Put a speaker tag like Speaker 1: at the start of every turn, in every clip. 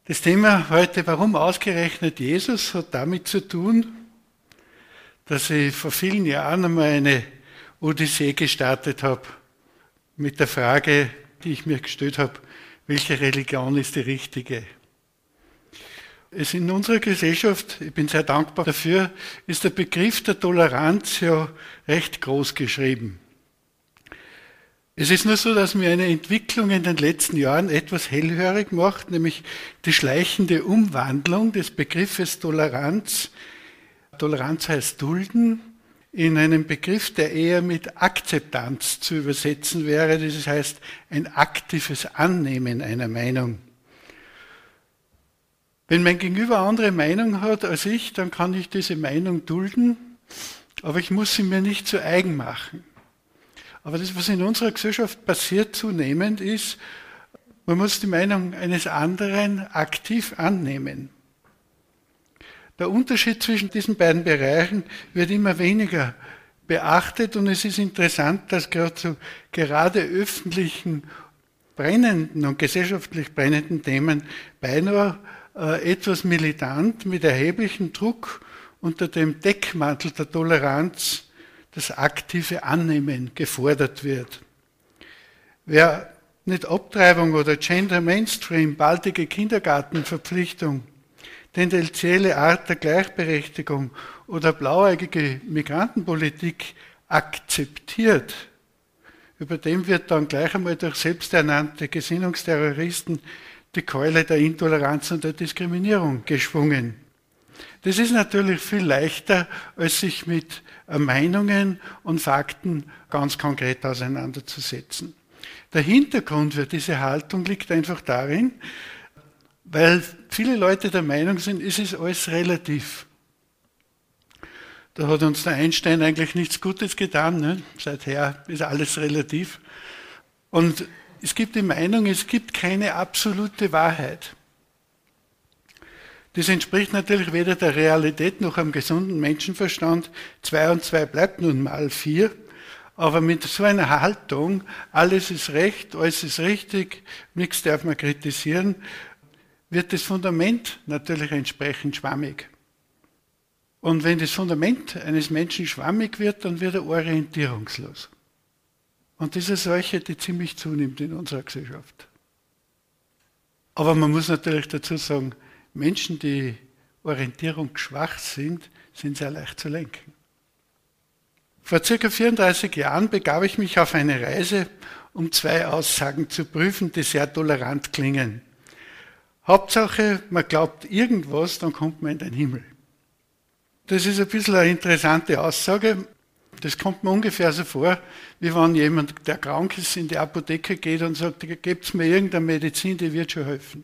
Speaker 1: Das Thema heute, warum ausgerechnet Jesus, hat damit zu tun, dass ich vor vielen Jahren einmal eine Odyssee gestartet habe mit der Frage, die ich mir gestellt habe, welche Religion ist die richtige? Es in unserer Gesellschaft, ich bin sehr dankbar dafür, ist der Begriff der Toleranz ja recht groß geschrieben. Es ist nur so, dass mir eine Entwicklung in den letzten Jahren etwas hellhörig macht, nämlich die schleichende Umwandlung des Begriffes Toleranz. Toleranz heißt dulden, in einen Begriff, der eher mit Akzeptanz zu übersetzen wäre. Das heißt, ein aktives Annehmen einer Meinung. Wenn mein Gegenüber eine andere Meinung hat als ich, dann kann ich diese Meinung dulden, aber ich muss sie mir nicht zu eigen machen. Aber das, was in unserer Gesellschaft passiert zunehmend, ist, man muss die Meinung eines anderen aktiv annehmen. Der Unterschied zwischen diesen beiden Bereichen wird immer weniger beachtet und es ist interessant, dass gerade öffentlichen brennenden und gesellschaftlich brennenden Themen beinahe etwas militant mit erheblichem Druck unter dem Deckmantel der Toleranz das aktive Annehmen gefordert wird. Wer nicht Abtreibung oder Gender Mainstream, baldige Kindergartenverpflichtung, tendenzielle Art der Gleichberechtigung oder blauäugige Migrantenpolitik akzeptiert, über dem wird dann gleich einmal durch selbsternannte Gesinnungsterroristen die Keule der Intoleranz und der Diskriminierung geschwungen. Das ist natürlich viel leichter, als sich mit Meinungen und Fakten ganz konkret auseinanderzusetzen. Der Hintergrund für diese Haltung liegt einfach darin, weil viele Leute der Meinung sind, es ist alles relativ. Da hat uns der Einstein eigentlich nichts Gutes getan. Ne? Seither ist alles relativ. Und es gibt die Meinung, es gibt keine absolute Wahrheit. Das entspricht natürlich weder der Realität noch einem gesunden Menschenverstand. 2 und 2 bleibt nun mal 4. Aber mit so einer Haltung, alles ist recht, alles ist richtig, nichts darf man kritisieren, wird das Fundament natürlich entsprechend schwammig. Und wenn das Fundament eines Menschen schwammig wird, dann wird er orientierungslos. Und das ist solche, die ziemlich zunimmt in unserer Gesellschaft. Aber man muss natürlich dazu sagen, Menschen, die orientierungsschwach sind, sind sehr leicht zu lenken. Vor ca. 34 Jahren begab ich mich auf eine Reise, um 2 Aussagen zu prüfen, die sehr tolerant klingen. Hauptsache, man glaubt irgendwas, dann kommt man in den Himmel. Das ist ein bisschen eine interessante Aussage. Das kommt mir ungefähr so vor, wie wenn jemand, der krank ist, in die Apotheke geht und sagt, gebt mir irgendeine Medizin, die wird schon helfen.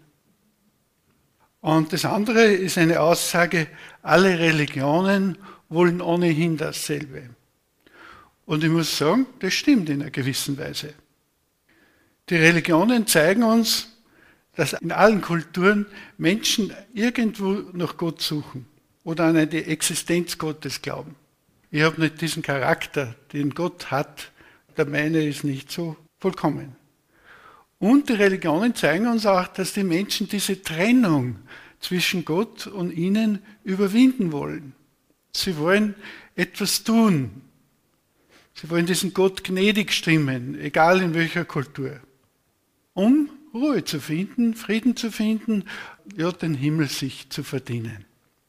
Speaker 1: Und das andere ist eine Aussage, alle Religionen wollen ohnehin dasselbe. Und ich muss sagen, das stimmt in einer gewissen Weise. Die Religionen zeigen uns, dass in allen Kulturen Menschen irgendwo nach Gott suchen oder an die Existenz Gottes glauben. Ich habe nicht diesen Charakter, den Gott hat, der meine ist nicht so vollkommen. Und die Religionen zeigen uns auch, dass die Menschen diese Trennung zwischen Gott und ihnen überwinden wollen. Sie wollen etwas tun. Sie wollen diesen Gott gnädig stimmen, egal in welcher Kultur. Um Ruhe zu finden, Frieden zu finden, ja, den Himmel sich zu verdienen.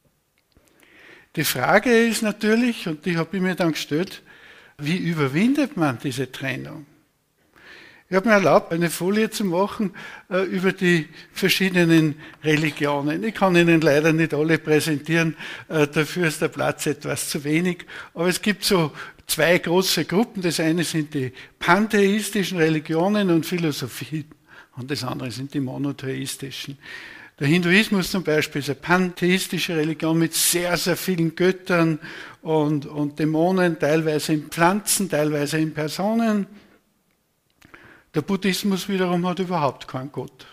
Speaker 1: Die Frage ist natürlich, und die habe ich mir dann gestellt, wie überwindet man diese Trennung? Ich habe mir erlaubt, eine Folie zu machen über die verschiedenen Religionen. Ich kann Ihnen leider nicht alle präsentieren, dafür ist der Platz etwas zu wenig. Aber es gibt so 2 große Gruppen. Das eine sind die pantheistischen Religionen und Philosophie und das andere sind die monotheistischen. Der Hinduismus zum Beispiel ist eine pantheistische Religion mit sehr, sehr vielen Göttern und Dämonen, teilweise in Pflanzen, teilweise in Personen. Der Buddhismus wiederum hat überhaupt keinen Gott.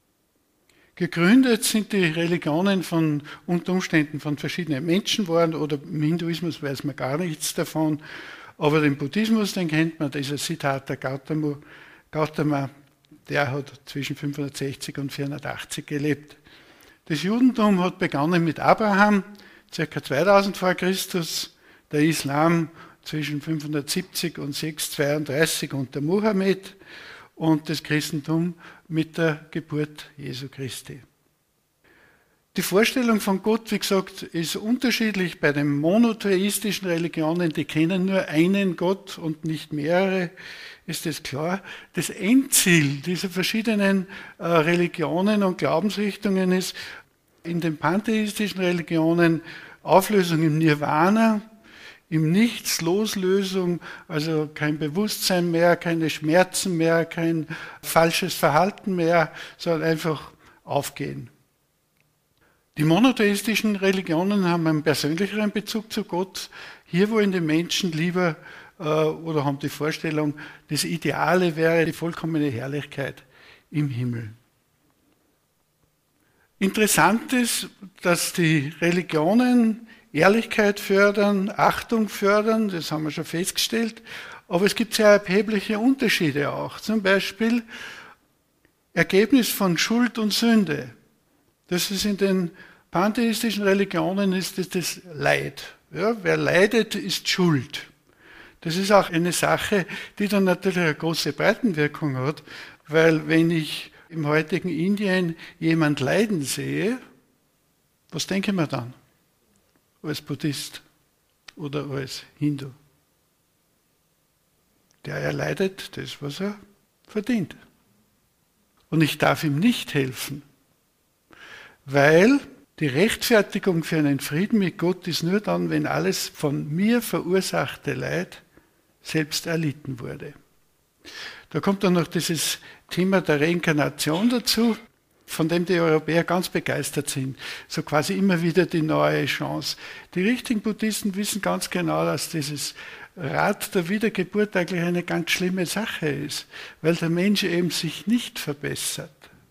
Speaker 1: Gegründet sind die Religionen unter Umständen von verschiedenen Menschen worden oder im Hinduismus weiß man gar nichts davon. Aber den Buddhismus, den kennt man, dieser Siddhartha Gautama, der hat zwischen 560 und 480 gelebt. Das Judentum hat begonnen mit Abraham, ca. 2000 vor Christus, der Islam zwischen 570 und 632 unter Mohammed und das Christentum mit der Geburt Jesu Christi. Die Vorstellung von Gott, wie gesagt, ist unterschiedlich. Bei den monotheistischen Religionen, die kennen nur einen Gott und nicht mehrere, ist es klar. Das Endziel dieser verschiedenen Religionen und Glaubensrichtungen ist in den pantheistischen Religionen Auflösung im Nirvana, im Nichts, Loslösung, also kein Bewusstsein mehr, keine Schmerzen mehr, kein falsches Verhalten mehr, sondern einfach aufgehen. Die monotheistischen Religionen haben einen persönlicheren Bezug zu Gott. Hier wollen die Menschen lieber oder haben die Vorstellung, das Ideale wäre die vollkommene Herrlichkeit im Himmel. Interessant ist, dass die Religionen Ehrlichkeit fördern, Achtung fördern, das haben wir schon festgestellt, aber es gibt sehr erhebliche Unterschiede auch. Zum Beispiel Ergebnis von Schuld und Sünde. Das ist in den pantheistischen Religionen ist das Leid. Ja, wer leidet, ist schuld. Das ist auch eine Sache, die dann natürlich eine große Breitenwirkung hat, weil wenn ich im heutigen Indien jemand leiden sehe, was denke man dann? Als Buddhist oder als Hindu? Der erleidet das, was er verdient. Und ich darf ihm nicht helfen. Weil die Rechtfertigung für einen Frieden mit Gott ist nur dann, wenn alles von mir verursachte Leid selbst erlitten wurde. Da kommt dann noch dieses Thema der Reinkarnation dazu, von dem die Europäer ganz begeistert sind. So quasi immer wieder die neue Chance. Die richtigen Buddhisten wissen ganz genau, dass dieses Rad der Wiedergeburt eigentlich eine ganz schlimme Sache ist, weil der Mensch eben sich nicht verbessert.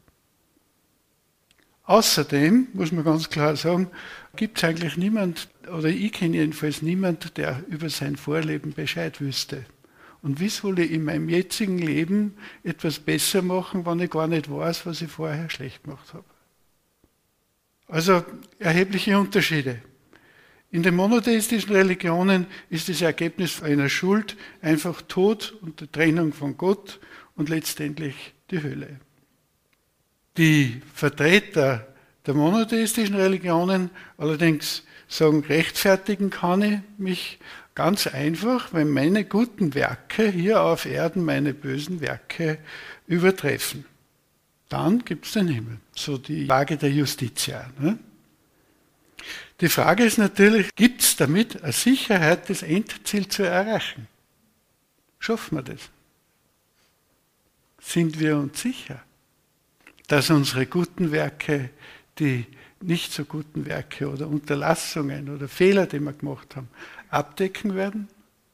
Speaker 1: Außerdem, muss man ganz klar sagen, gibt es eigentlich niemand, oder ich kenne jedenfalls niemand, der über sein Vorleben Bescheid wüsste. Und wie soll ich in meinem jetzigen Leben etwas besser machen, wenn ich gar nicht weiß, was ich vorher schlecht gemacht habe? Also erhebliche Unterschiede. In den monotheistischen Religionen ist das Ergebnis einer Schuld einfach Tod und die Trennung von Gott und letztendlich die Hölle. Die Vertreter der monotheistischen Religionen allerdings sagen, rechtfertigen kann ich mich ganz einfach, wenn meine guten Werke hier auf Erden meine bösen Werke übertreffen. Dann gibt es den Himmel. So die Frage der Justitia. Ne? Die Frage ist natürlich, gibt es damit eine Sicherheit, das Endziel zu erreichen? Schaffen wir das? Sind wir uns sicher, dass unsere guten Werke die nicht so guten Werke oder Unterlassungen oder Fehler, die wir gemacht haben, abdecken werden?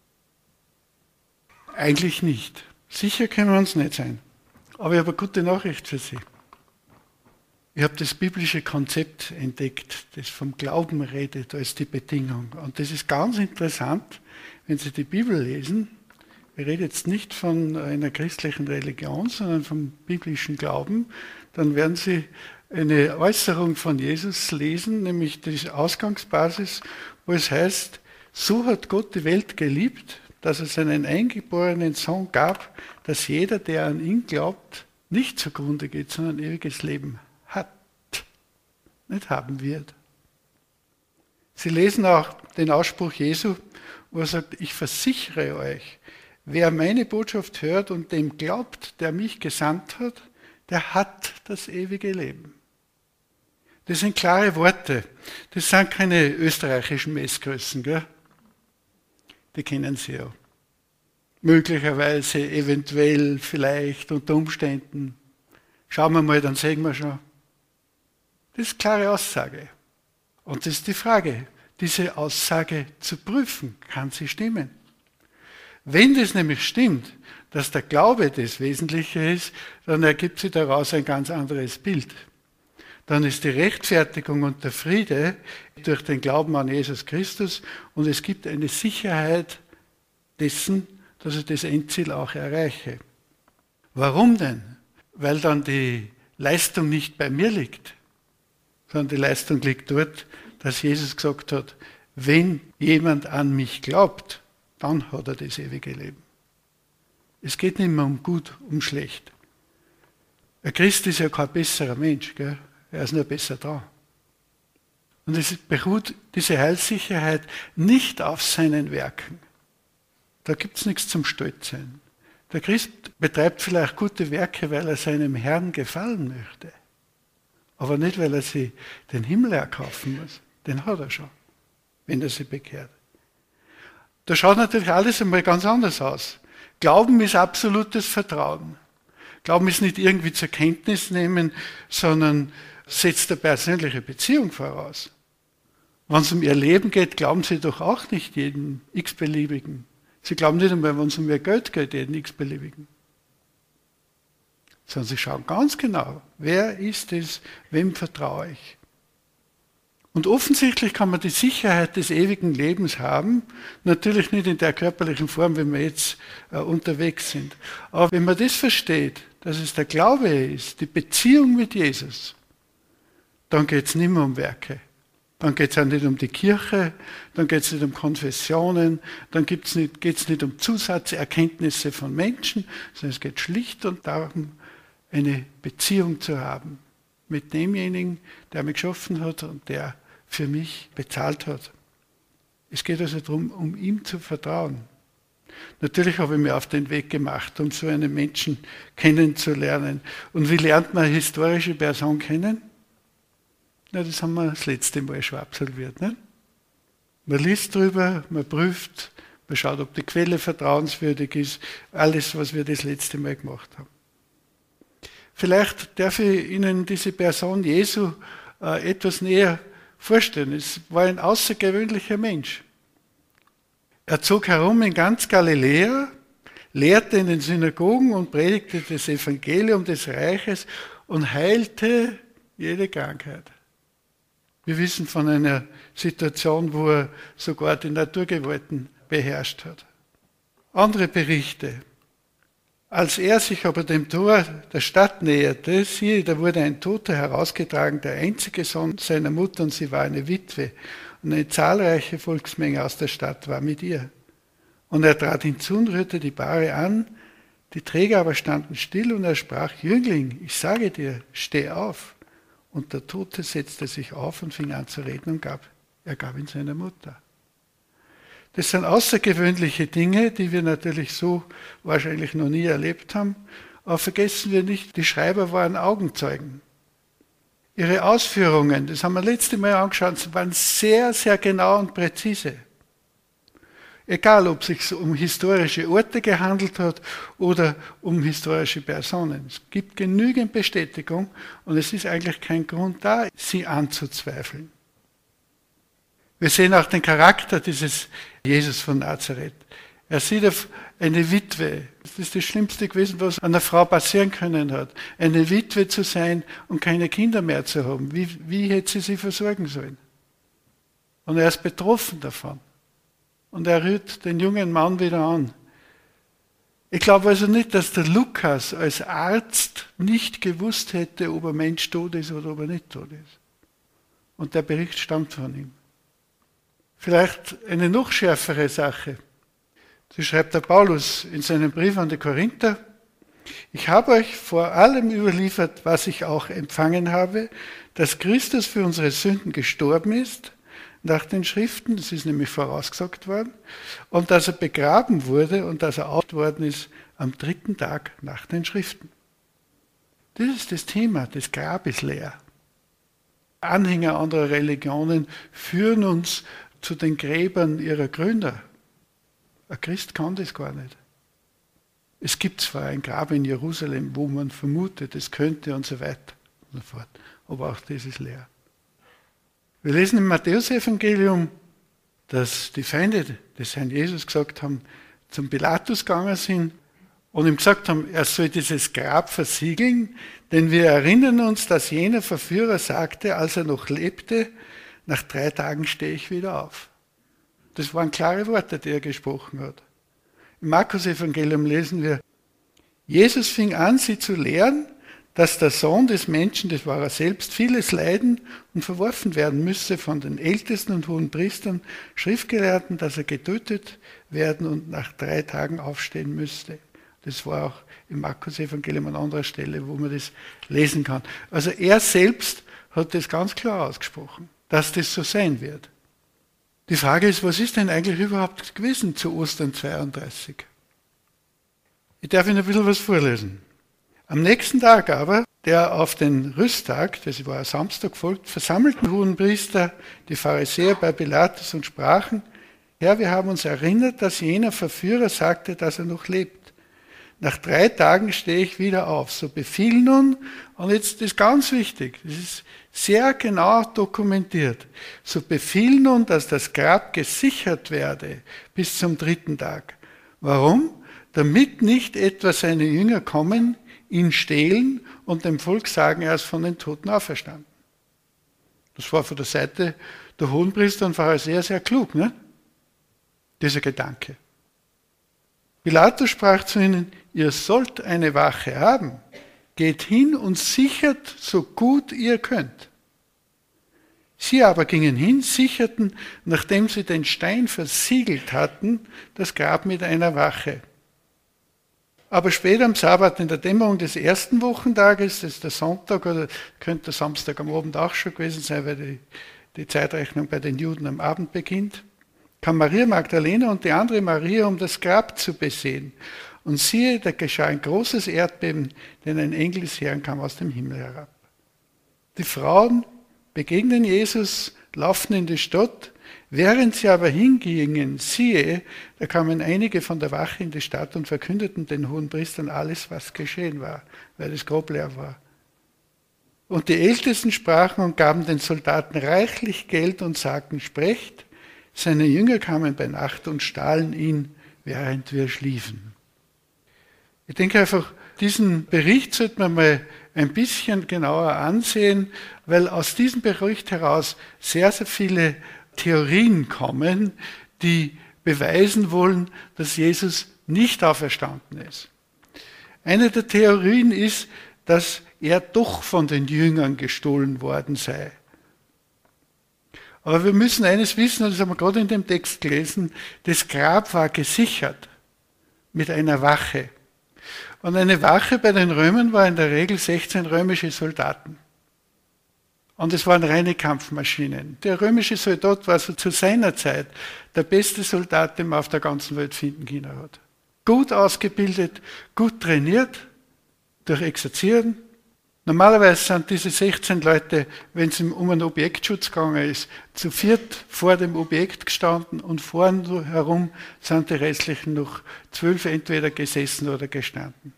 Speaker 1: Eigentlich nicht. Sicher können wir uns nicht sein. Aber ich habe eine gute Nachricht für Sie. Ich habe das biblische Konzept entdeckt, das vom Glauben redet als die Bedingung. Und das ist ganz interessant, wenn Sie die Bibel lesen. Ich rede jetzt nicht von einer christlichen Religion, sondern vom biblischen Glauben. Dann werden Sie eine Äußerung von Jesus lesen, nämlich die Ausgangsbasis, wo es heißt, so hat Gott die Welt geliebt, dass es seinen eingeborenen Sohn gab, dass jeder, der an ihn glaubt, nicht zugrunde geht, sondern ewiges Leben hat, nicht haben wird. Sie lesen auch den Ausspruch Jesu, wo er sagt, ich versichere euch, wer meine Botschaft hört und dem glaubt, der mich gesandt hat, der hat das ewige Leben. Das sind klare Worte. Das sind keine österreichischen Messgrößen, gell? Die kennen Sie ja. Möglicherweise, eventuell, vielleicht, unter Umständen. Schauen wir mal, dann sehen wir schon. Das ist klare Aussage. Und das ist die Frage, diese Aussage zu prüfen, kann sie stimmen? Wenn das nämlich stimmt, dass der Glaube das Wesentliche ist, dann ergibt sich daraus ein ganz anderes Bild. Dann ist die Rechtfertigung und der Friede durch den Glauben an Jesus Christus und es gibt eine Sicherheit dessen, dass ich das Endziel auch erreiche. Warum denn? Weil dann die Leistung nicht bei mir liegt. sondern die Leistung liegt dort, dass Jesus gesagt hat, wenn jemand an mich glaubt, dann hat er das ewige Leben. Es geht nicht mehr um gut, um schlecht. Ein Christ ist ja kein besserer Mensch, gell? Er ist nur besser dran. Und es beruht diese Heilssicherheit nicht auf seinen Werken. Da gibt es nichts zum Stolzsein. Der Christ betreibt vielleicht gute Werke, weil er seinem Herrn gefallen möchte. Aber nicht, weil er sich den Himmel erkaufen muss. Den hat er schon, wenn er sich bekehrt. Da schaut natürlich alles einmal ganz anders aus. Glauben ist absolutes Vertrauen. Glauben ist nicht irgendwie zur Kenntnis nehmen, sondern setzt eine persönliche Beziehung voraus. Wenn es um ihr Leben geht, glauben sie doch auch nicht jeden x-beliebigen. Sie glauben nicht einmal, wenn es um ihr Geld geht, jeden x-beliebigen. Sondern sie schauen ganz genau, wer ist es, wem vertraue ich. Und offensichtlich kann man die Sicherheit des ewigen Lebens haben, natürlich nicht in der körperlichen Form, wie wir jetzt unterwegs sind. Aber wenn man das versteht, dass es der Glaube ist, die Beziehung mit Jesus, dann geht es nicht mehr um Werke. Dann geht es auch nicht um die Kirche, dann geht es nicht um Konfessionen, dann geht es nicht um Zusatzerkenntnisse von Menschen, sondern es geht schlicht und darum, eine Beziehung zu haben mit demjenigen, der mich geschaffen hat und der für mich bezahlt hat. Es geht also darum, um ihm zu vertrauen. Natürlich habe ich mich auf den Weg gemacht, um so einen Menschen kennenzulernen. Und wie lernt man eine historische Person kennen? Na, das haben wir das letzte Mal schon absolviert. Nicht? Man liest drüber, man prüft, man schaut, ob die Quelle vertrauenswürdig ist. Alles, was wir das letzte Mal gemacht haben. Vielleicht darf ich Ihnen diese Person Jesu etwas näher vorstellen. Es war ein außergewöhnlicher Mensch. Er zog herum in ganz Galiläa, lehrte in den Synagogen und predigte das Evangelium des Reiches und heilte jede Krankheit. Wir wissen von einer Situation, wo er sogar die Naturgewalten beherrscht hat. Andere Berichte. Als er sich aber dem Tor der Stadt näherte, siehe, da wurde ein Toter herausgetragen, der einzige Sohn seiner Mutter, und sie war eine Witwe. Und eine zahlreiche Volksmenge aus der Stadt war mit ihr. Und er trat hinzu und rührte die Bahre an, die Träger aber standen still, und er sprach, Jüngling, ich sage dir, steh auf. Und der Tote setzte sich auf und fing an zu reden und er gab ihn seiner Mutter. Das sind außergewöhnliche Dinge, die wir natürlich so wahrscheinlich noch nie erlebt haben. Aber vergessen wir nicht, die Schreiber waren Augenzeugen. Ihre Ausführungen, das haben wir letzte Mal angeschaut, waren sehr, sehr genau und präzise. Egal, ob es sich um historische Orte gehandelt hat oder um historische Personen. Es gibt genügend Bestätigung und es ist eigentlich kein Grund da, sie anzuzweifeln. Wir sehen auch den Charakter dieses Jesus von Nazareth. Er sieht auf eine Witwe. Das ist das Schlimmste gewesen, was einer Frau passieren können hat. Eine Witwe zu sein und keine Kinder mehr zu haben. Wie hätte sie versorgen sollen? Und er ist betroffen davon. Und er rührt den jungen Mann wieder an. Ich glaube also nicht, dass der Lukas als Arzt nicht gewusst hätte, ob ein Mensch tot ist oder ob er nicht tot ist. Und der Bericht stammt von ihm. Vielleicht eine noch schärfere Sache. So schreibt der Paulus in seinem Brief an die Korinther, ich habe euch vor allem überliefert, was ich auch empfangen habe, dass Christus für unsere Sünden gestorben ist, nach den Schriften, das ist nämlich vorausgesagt worden, und dass er begraben wurde und dass er auferweckt worden ist am 3. Tag nach den Schriften. Das ist das Thema, das Grab ist leer. Anhänger anderer Religionen führen uns zu den Gräbern ihrer Gründer. Ein Christ kann das gar nicht. Es gibt zwar ein Grab in Jerusalem, wo man vermutet, es könnte und so weiter und so fort, aber auch das ist leer. Wir lesen im Matthäus-Evangelium, dass die Feinde des Herrn Jesus gesagt haben, zum Pilatus gegangen sind und ihm gesagt haben, er soll dieses Grab versiegeln, denn wir erinnern uns, dass jener Verführer sagte, als er noch lebte, nach 3 Tagen stehe ich wieder auf. Das waren klare Worte, die er gesprochen hat. Im Markus-Evangelium lesen wir, Jesus fing an, sie zu lehren, dass der Sohn des Menschen, das war er selbst, vieles leiden und verworfen werden müsse von den Ältesten und hohen Priestern, Schriftgelehrten, dass er getötet werden und nach 3 Tagen aufstehen müsste. Das war auch im Markus-Evangelium an anderer Stelle, wo man das lesen kann. Also er selbst hat das ganz klar ausgesprochen, dass das so sein wird. Die Frage ist, was ist denn eigentlich überhaupt gewesen zu Ostern 32? Ich darf Ihnen ein bisschen was vorlesen. Am nächsten Tag aber, der auf den Rüsttag, das war ein Samstag, folgt, versammelten Hohenpriester die Pharisäer bei Pilatus und sprachen: Herr, wir haben uns erinnert, dass jener Verführer sagte, dass er noch lebt. Nach 3 Tagen stehe ich wieder auf. So befiehl nun, und jetzt ist ganz wichtig, das ist sehr genau dokumentiert, so befiehl nun, dass das Grab gesichert werde bis zum 3. Tag. Warum? Damit nicht etwa seine Jünger kommen, ihn stehlen und dem Volk sagen, er ist von den Toten auferstanden. Das war von der Seite der Hohenpriester und Pharisäer sehr klug, ne? Dieser Gedanke. Pilatus sprach zu ihnen: Ihr sollt eine Wache haben. Geht hin und sichert, so gut ihr könnt. Sie aber gingen hin, sicherten, nachdem sie den Stein versiegelt hatten, das Grab mit einer Wache. Aber später am Sabbat, in der Dämmerung des 1. Wochentages, das ist der Sonntag, oder könnte der Samstag am Abend auch schon gewesen sein, weil die Zeitrechnung bei den Juden am Abend beginnt, kam Maria Magdalena und die andere Maria, um das Grab zu besehen. Und siehe, da geschah ein großes Erdbeben, denn ein Engel des Herrn kam aus dem Himmel herab. Die Frauen begegnen Jesus, laufen in die Stadt. Während sie aber hingingen, siehe, da kamen einige von der Wache in die Stadt und verkündeten den Hohenpriestern alles, was geschehen war, weil das Grab leer war. Und die Ältesten sprachen und gaben den Soldaten reichlich Geld und sagten: Sprecht, seine Jünger kamen bei Nacht und stahlen ihn, während wir schliefen. Ich denke einfach, diesen Bericht sollte man mal ein bisschen genauer ansehen, weil aus diesem Bericht heraus sehr, sehr viele Theorien kommen, die beweisen wollen, dass Jesus nicht auferstanden ist. Eine der Theorien ist, dass er doch von den Jüngern gestohlen worden sei. Aber wir müssen eines wissen, und das haben wir gerade in dem Text gelesen: Das Grab war gesichert mit einer Wache. Und eine Wache bei den Römern war in der Regel 16 römische Soldaten. Und es waren reine Kampfmaschinen. Der römische Soldat war so zu seiner Zeit der beste Soldat, den man auf der ganzen Welt finden können hat. Gut ausgebildet, gut trainiert, durch Exerzieren. Normalerweise sind diese 16 Leute, wenn es um einen Objektschutz gegangen ist, zu 4 vor dem Objekt gestanden und vorn herum sind die restlichen noch 12 entweder gesessen oder gestanden.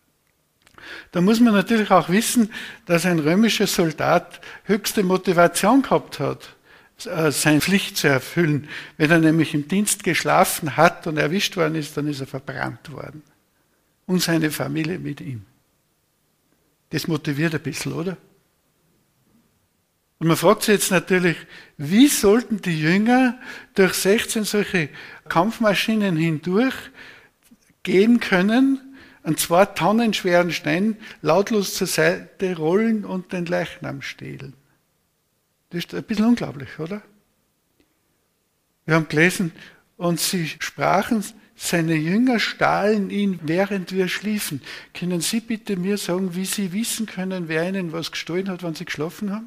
Speaker 1: Da muss man natürlich auch wissen, dass ein römischer Soldat höchste Motivation gehabt hat, seine Pflicht zu erfüllen. Wenn er nämlich im Dienst geschlafen hat und erwischt worden ist, dann ist er verbrannt worden. Und seine Familie mit ihm. Das motiviert ein bisschen, oder? Und man fragt sich jetzt natürlich, wie sollten die Jünger durch 16 solche Kampfmaschinen hindurch gehen können, einen 2 Tonnen schweren Stein lautlos zur Seite rollen und den Leichnam stehlen. Das ist ein bisschen unglaublich, oder? Wir haben gelesen, und sie sprachen, seine Jünger stahlen ihn, während wir schliefen. Können Sie bitte mir sagen, wie Sie wissen können, wer ihnen was gestohlen hat, wenn sie geschlafen haben?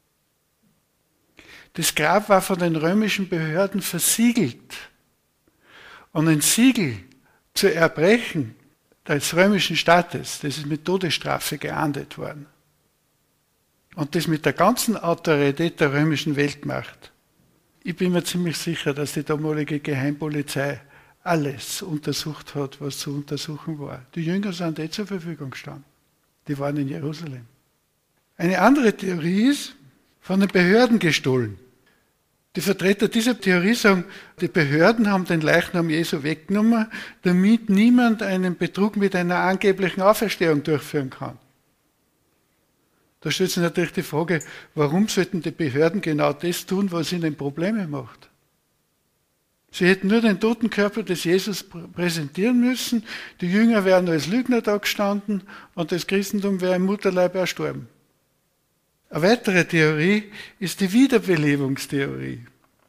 Speaker 1: Das Grab war von den römischen Behörden versiegelt. Und ein Siegel zu erbrechen des römischen Staates, das ist mit Todesstrafe geahndet worden. Und das mit der ganzen Autorität der römischen Weltmacht. Ich bin mir ziemlich sicher, dass die damalige Geheimpolizei alles untersucht hat, was zu untersuchen war. Die Jünger sind zur Verfügung gestanden. Die waren in Jerusalem. Eine andere Theorie ist, von den Behörden gestohlen. Die Vertreter dieser Theorie sagen, die Behörden haben den Leichnam Jesu weggenommen, damit niemand einen Betrug mit einer angeblichen Auferstehung durchführen kann. Da stellt sich natürlich die Frage, warum sollten die Behörden genau das tun, was ihnen Probleme macht? Sie hätten nur den toten Körper des Jesus präsentieren müssen, die Jünger wären als Lügner da gestanden und das Christentum wäre im Mutterleib erstorben. Eine weitere Theorie ist die Wiederbelebungstheorie.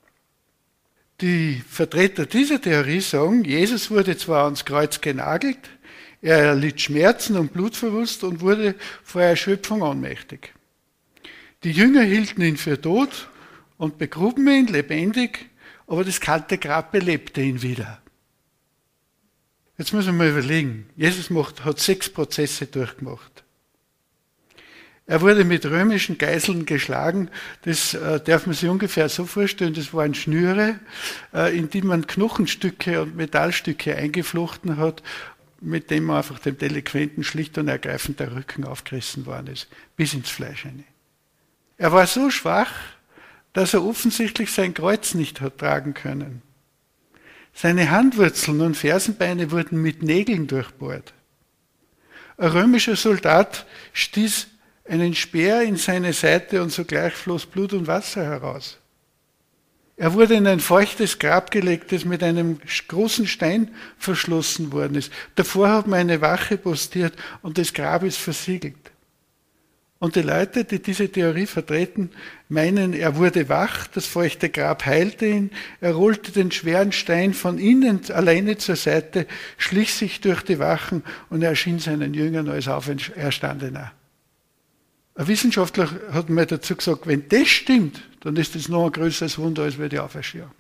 Speaker 1: Die Vertreter dieser Theorie sagen, Jesus wurde zwar ans Kreuz genagelt, er erlitt Schmerzen und Blutverlust und wurde vor Erschöpfung ohnmächtig. Die Jünger hielten ihn für tot und begruben ihn lebendig, aber das kalte Grab belebte ihn wieder. Jetzt muss man mal überlegen, Jesus hat 6 Prozesse durchgemacht. Er wurde mit römischen Geißeln geschlagen, das darf man sich ungefähr so vorstellen, das waren Schnüre, in die man Knochenstücke und Metallstücke eingeflochten hat, mit dem einfach dem Delinquenten schlicht und ergreifend der Rücken aufgerissen worden ist, bis ins Fleisch hinein. Er war so schwach, dass er offensichtlich sein Kreuz nicht hat tragen können. Seine Handwurzeln und Fersenbeine wurden mit Nägeln durchbohrt. Ein römischer Soldat stieß einen Speer in seine Seite und sogleich floss Blut und Wasser heraus. Er wurde in ein feuchtes Grab gelegt, das mit einem großen Stein verschlossen worden ist. Davor hat man eine Wache postiert und das Grab ist versiegelt. Und die Leute, die diese Theorie vertreten, meinen, er wurde wach, das feuchte Grab heilte ihn, er rollte den schweren Stein von innen alleine zur Seite, schlich sich durch die Wachen und erschien seinen Jüngern als Auferstandener. Ein Wissenschaftler hat mir dazu gesagt, wenn das stimmt, dann ist das noch ein größeres Wunder als die Auferstehung.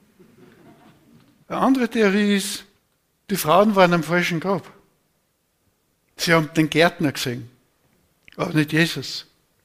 Speaker 1: Eine andere Theorie ist, die Frauen waren am falschen Grab. Sie haben den Gärtner gesehen, aber nicht Jesus.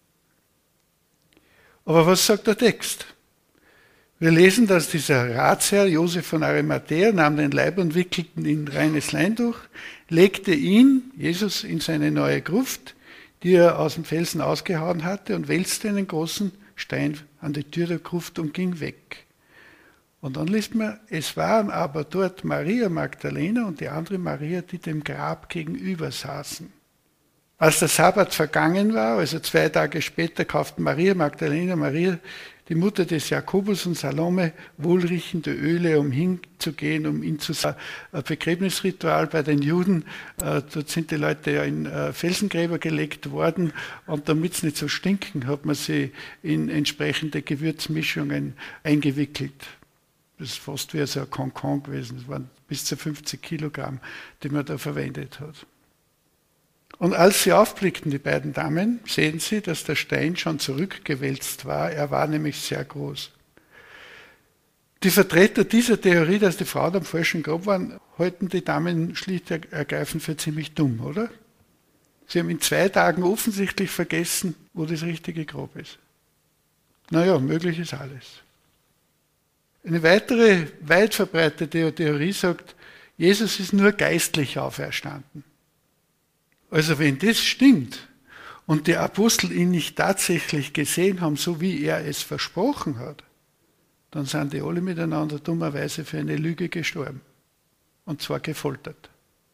Speaker 1: Aber was sagt der Text? Wir lesen, dass dieser Ratsherr Josef von Arimathäa nahm den Leib und wickelte ihn in reines Leintuch, legte ihn, Jesus, in seine neue Gruft, die er aus dem Felsen ausgehauen hatte, und wälzte einen großen Stein an die Tür der Gruft und ging weg. Und dann liest man, es waren aber dort Maria Magdalena und die andere Maria, die dem Grab gegenüber saßen. Als der Sabbat vergangen war, also 2 Tage später, kauften Maria Magdalena, Maria, die Mutter des Jakobus und Salome, wohlriechende Öle, um hinzugehen, um ihn zu sagen. Ein Begräbnisritual bei den Juden, dort sind die Leute ja in Felsengräber gelegt worden und damit es nicht so stinken, hat man sie in entsprechende Gewürzmischungen eingewickelt. Das ist fast wie so ein Concon gewesen, das waren bis zu 50 Kilogramm, die man da verwendet hat. Und als sie aufblickten, die beiden Damen, sehen sie, dass der Stein schon zurückgewälzt war. Er war nämlich sehr groß. Die Vertreter dieser Theorie, dass die Frauen am falschen Grab waren, halten die Damen schlicht ergreifend für ziemlich dumm, oder? Sie haben in 2 Tagen offensichtlich vergessen, wo das richtige Grab ist. Naja, möglich ist alles. Eine weitere weit verbreitete Theorie sagt, Jesus ist nur geistlich auferstanden. Also wenn das stimmt und die Apostel ihn nicht tatsächlich gesehen haben, so wie er es versprochen hat, dann sind die alle miteinander dummerweise für eine Lüge gestorben. Und zwar gefoltert.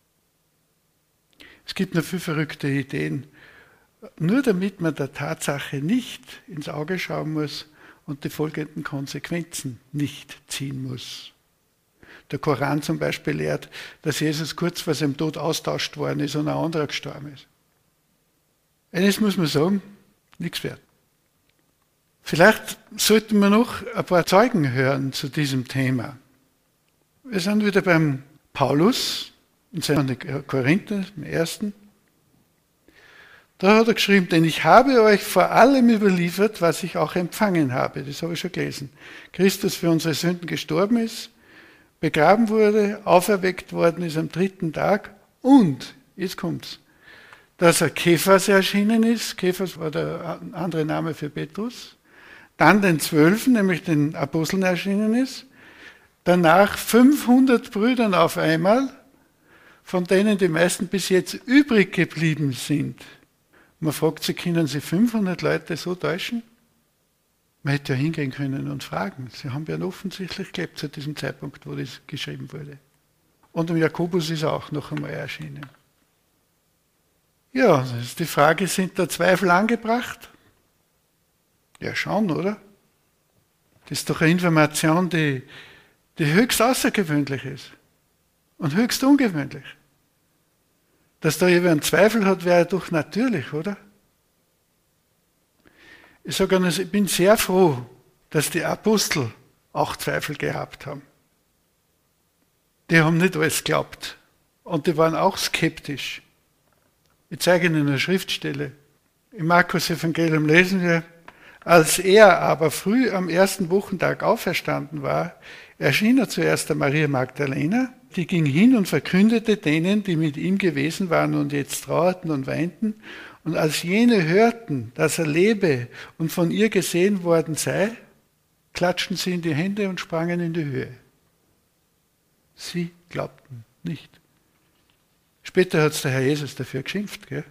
Speaker 1: Es gibt noch viele verrückte Ideen. Nur damit man der Tatsache nicht ins Auge schauen muss und die folgenden Konsequenzen nicht ziehen muss. Der Koran zum Beispiel lehrt, dass Jesus kurz vor seinem Tod austauscht worden ist und ein anderer gestorben ist. Eines muss man sagen, nichts wert. Vielleicht sollten wir noch ein paar Zeugen hören zu diesem Thema. Wir sind wieder beim Paulus in seinen Korinther, im 1. Da hat er geschrieben, denn ich habe euch vor allem überliefert, was ich auch empfangen habe. Das habe ich schon gelesen. Christus für unsere Sünden gestorben ist, begraben wurde, auferweckt worden ist am 3. Tag und, jetzt kommt's, dass er Kephas erschienen ist, Kephas war der andere Name für Petrus, dann den 12, nämlich den Aposteln erschienen ist, danach 500 Brüdern auf einmal, von denen die meisten bis jetzt übrig geblieben sind. Man fragt sich, können Sie 500 Leute so täuschen? Man hätte ja hingehen können und fragen. Sie haben ja offensichtlich gelebt zu diesem Zeitpunkt, wo das geschrieben wurde. Und dem Jakobus ist auch noch einmal erschienen. Ja, das ist die Frage, sind da Zweifel angebracht? Ja, schon, oder? Das ist doch eine Information, die die höchst außergewöhnlich ist und höchst ungewöhnlich. Dass da jemand Zweifel hat, wäre doch natürlich, oder? Ich sage Ihnen, ich bin sehr froh, dass die Apostel auch Zweifel gehabt haben. Die haben nicht alles geglaubt. Und die waren auch skeptisch. Ich zeige Ihnen eine Schriftstelle. Im Markus-Evangelium lesen wir, als er aber früh am ersten Wochentag auferstanden war, erschien er zuerst der Maria Magdalena, die ging hin und verkündete denen, die mit ihm gewesen waren und jetzt trauerten und weinten. Und als jene hörten, dass er lebe und von ihr gesehen worden sei, klatschten sie in die Hände und sprangen in die Höhe. Sie glaubten nicht. Später hat es der Herr Jesus dafür geschimpft. Gell?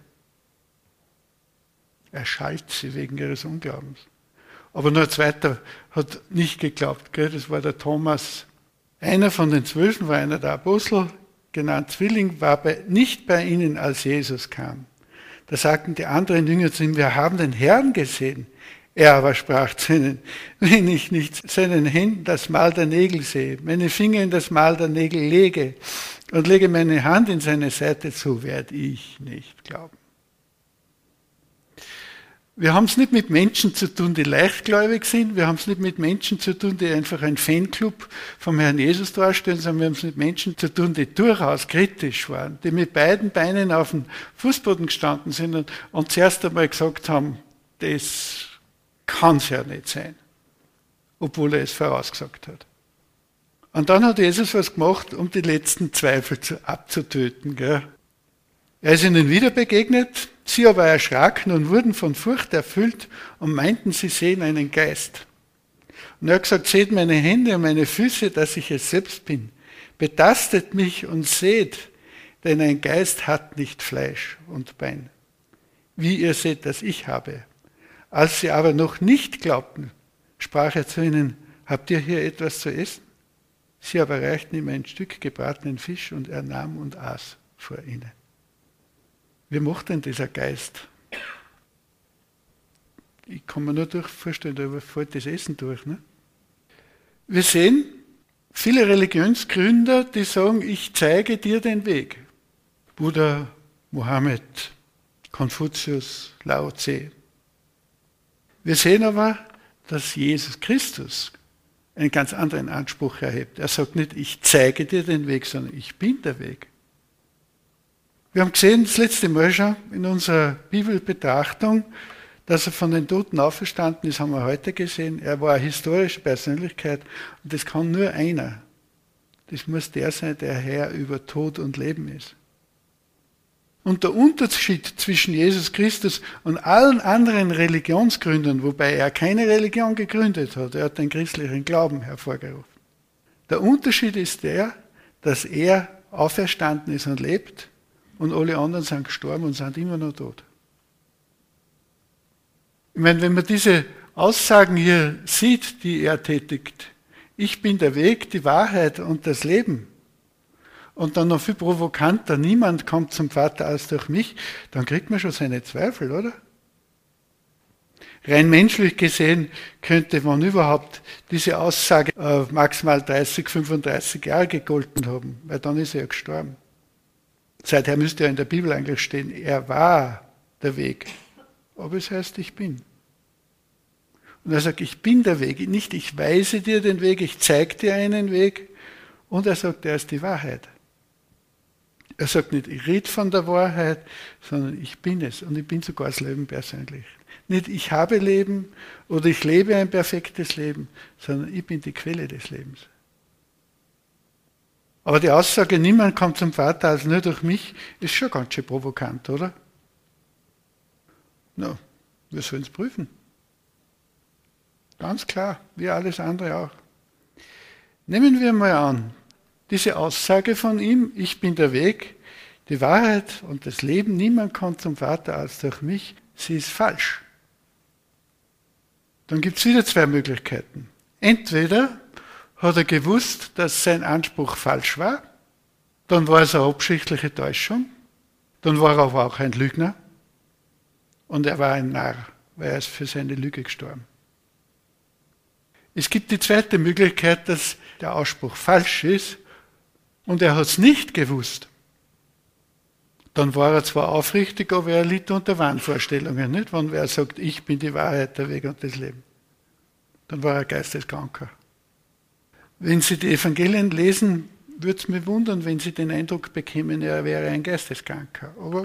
Speaker 1: Er schalt sie wegen ihres Unglaubens. Aber nur ein zweiter hat nicht geglaubt. Gell? Das war der Thomas. Einer von den 12 war einer der Apostel, genannt Zwilling, war nicht bei ihnen, als Jesus kam. Da sagten die anderen Jünger zu ihm, wir haben den Herrn gesehen. Er aber sprach zu ihnen, wenn ich nicht seinen Händen das Mal der Nägel sehe, meine Finger in das Mal der Nägel lege und lege meine Hand in seine Seite zu, werde ich nicht glauben. Wir haben es nicht mit Menschen zu tun, die leichtgläubig sind. Wir haben es nicht mit Menschen zu tun, die einfach ein Fanclub vom Herrn Jesus darstellen, sondern wir haben es mit Menschen zu tun, die durchaus kritisch waren, die mit beiden Beinen auf dem Fußboden gestanden sind und zuerst einmal gesagt haben, das kann es ja nicht sein, obwohl er es vorausgesagt hat. Und dann hat Jesus was gemacht, um die letzten Zweifel abzutöten. Gell? Er ist ihnen wieder begegnet, sie aber erschraken und wurden von Furcht erfüllt und meinten, sie sehen einen Geist. Und er hat gesagt, seht meine Hände und meine Füße, dass ich es selbst bin. Betastet mich und seht, denn ein Geist hat nicht Fleisch und Bein, wie ihr seht, dass ich habe. Als sie aber noch nicht glaubten, sprach er zu ihnen, habt ihr hier etwas zu essen? Sie aber reichten ihm ein Stück gebratenen Fisch und er nahm und aß vor ihnen. Wie macht denn dieser Geist? Ich kann mir nur vorstellen, da fällt das Essen durch. Ne? Wir sehen viele Religionsgründer, die sagen, ich zeige dir den Weg. Buddha, Mohammed, Konfuzius, Lao Tse. Wir sehen aber, dass Jesus Christus einen ganz anderen Anspruch erhebt. Er sagt nicht, ich zeige dir den Weg, sondern ich bin der Weg. Wir haben gesehen, das letzte Mal schon in unserer Bibelbetrachtung, dass er von den Toten auferstanden ist, haben wir heute gesehen. Er war eine historische Persönlichkeit und das kann nur einer. Das muss der sein, der Herr über Tod und Leben ist. Und der Unterschied zwischen Jesus Christus und allen anderen Religionsgründern, wobei er keine Religion gegründet hat, er hat den christlichen Glauben hervorgerufen. Der Unterschied ist der, dass er auferstanden ist und lebt und alle anderen sind gestorben und sind immer noch tot. Ich meine, wenn man diese Aussagen hier sieht, die er tätigt, ich bin der Weg, die Wahrheit und das Leben, und dann noch viel provokanter, niemand kommt zum Vater als durch mich, dann kriegt man schon seine Zweifel, oder? Rein menschlich gesehen könnte man überhaupt diese Aussage maximal 30, 35 Jahre gegolten haben, weil dann ist er ja gestorben. Seither müsste ja in der Bibel eigentlich stehen, er war der Weg. Aber es heißt, ich bin. Und er sagt, ich bin der Weg. Nicht, ich weise dir den Weg, ich zeige dir einen Weg. Und er sagt, er ist die Wahrheit. Er sagt nicht, ich rede von der Wahrheit, sondern ich bin es. Und ich bin sogar das Leben persönlich. Nicht, ich habe Leben oder ich lebe ein perfektes Leben, sondern ich bin die Quelle des Lebens. Aber die Aussage, niemand kommt zum Vater als nur durch mich, ist schon ganz schön provokant, oder? No, wir sollen es prüfen. Ganz klar, wie alles andere auch. Nehmen wir mal an, diese Aussage von ihm, ich bin der Weg, die Wahrheit und das Leben, niemand kommt zum Vater als durch mich, sie ist falsch. Dann gibt es wieder zwei Möglichkeiten. Entweder hat er gewusst, dass sein Anspruch falsch war, dann war es eine absichtliche Täuschung, dann war er aber auch ein Lügner und er war ein Narr, weil er ist für seine Lüge gestorben. Es gibt die zweite Möglichkeit, dass der Ausspruch falsch ist und er hat es nicht gewusst. Dann war er zwar aufrichtig, aber er litt unter Wahnvorstellungen, nicht? Wenn wer sagt, ich bin die Wahrheit, der Weg und das Leben. Dann war er geisteskranker. Wenn Sie die Evangelien lesen, würde es mich wundern, wenn Sie den Eindruck bekämen, er wäre ein Geisteskranker. Aber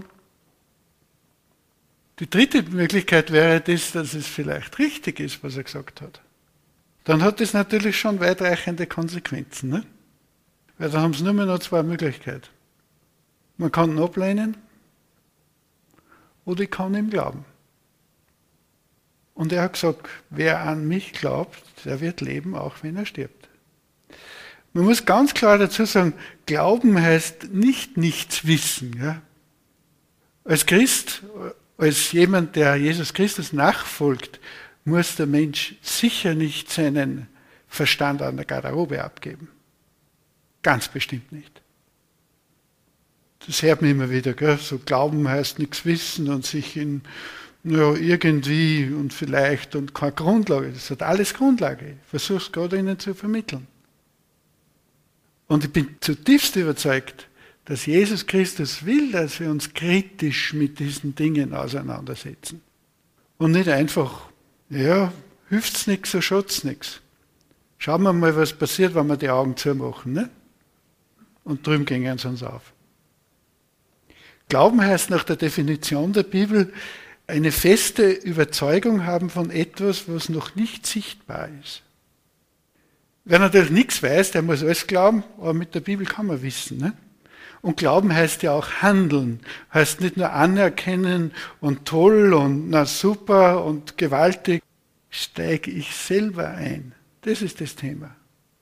Speaker 1: die dritte Möglichkeit wäre das, dass es vielleicht richtig ist, was er gesagt hat. Dann hat es natürlich schon weitreichende Konsequenzen. Ne? Weil dann haben Sie nur mehr noch zwei Möglichkeiten. Man kann ihn ablehnen oder ich kann ihm glauben. Und er hat gesagt, wer an mich glaubt, der wird leben, auch wenn er stirbt. Man muss ganz klar dazu sagen, Glauben heißt nicht nichts wissen. Ja? Als Christ, als jemand, der Jesus Christus nachfolgt, muss der Mensch sicher nicht seinen Verstand an der Garderobe abgeben. Ganz bestimmt nicht. Das hört man immer wieder. Gell? So Glauben heißt nichts wissen und sich in irgendwie und vielleicht und keine Grundlage. Das hat alles Grundlage. Ich versuche es gerade Ihnen zu vermitteln. Und ich bin zutiefst überzeugt, dass Jesus Christus will, dass wir uns kritisch mit diesen Dingen auseinandersetzen. Und nicht einfach, ja, hilft's nichts, so schaut's nichts. Schauen wir mal, was passiert, wenn wir die Augen zumachen. Ne? Und drüben gehen sie uns auf. Glauben heißt nach der Definition der Bibel, eine feste Überzeugung haben von etwas, was noch nicht sichtbar ist. Wer natürlich nichts weiß, der muss alles glauben, aber mit der Bibel kann man wissen. Ne? Und Glauben heißt ja auch handeln, heißt nicht nur anerkennen und toll und na super und gewaltig. Steige ich selber ein? Das ist das Thema.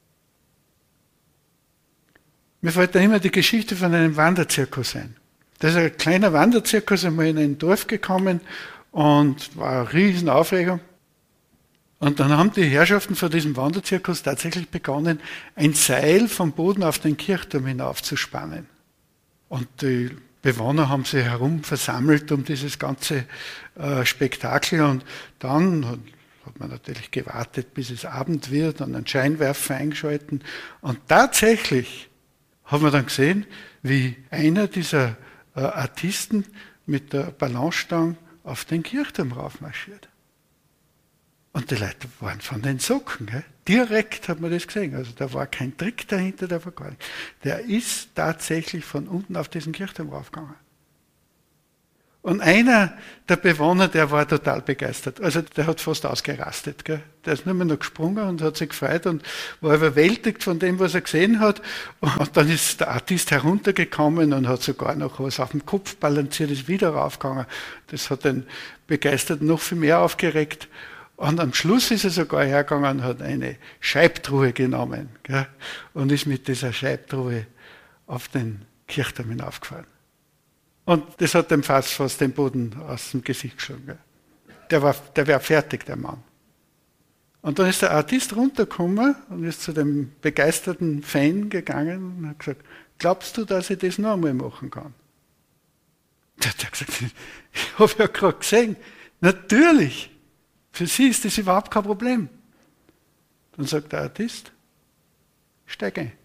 Speaker 1: Mir fällt da immer die Geschichte von einem Wanderzirkus ein. Da ist ein kleiner Wanderzirkus einmal in ein Dorf gekommen und war eine riesen Aufregung. Und dann haben die Herrschaften von diesem Wanderzirkus tatsächlich begonnen, ein Seil vom Boden auf den Kirchturm hinaufzuspannen. Und die Bewohner haben sich herum versammelt um dieses ganze Spektakel. Und dann hat man natürlich gewartet, bis es Abend wird und einen Scheinwerfer eingeschalten. Und tatsächlich haben wir dann gesehen, wie einer dieser Artisten mit der Ballonstange auf den Kirchturm raufmarschiert. Und die Leute waren von den Socken. Gell? Direkt hat man das gesehen. Also da war kein Trick dahinter, da war gar nichts. Der ist tatsächlich von unten auf diesen Kirchturm raufgegangen. Und einer der Bewohner, der war total begeistert. Also der hat fast ausgerastet. Gell? Der ist nur mehr noch gesprungen und hat sich gefreut und war überwältigt von dem, was er gesehen hat. Und dann ist der Artist heruntergekommen und hat sogar noch was auf dem Kopf balanciert, ist wieder raufgegangen. Das hat den Begeisterten noch viel mehr aufgeregt. Und am Schluss ist er sogar hergegangen und hat eine Scheibtruhe genommen. Gell? Und ist mit dieser Scheibtruhe auf den Kirchturm hinaufgefahren. Und das hat dem fast den Boden aus dem Gesicht geschlagen. Gell? Der war fertig, der Mann. Und dann ist der Artist runtergekommen und ist zu dem begeisterten Fan gegangen und hat gesagt, glaubst du, dass ich das noch einmal machen kann? Der hat gesagt, ich habe ja gerade gesehen, natürlich. Für sie ist das überhaupt kein Problem. Dann sagt der Artist, steig ein.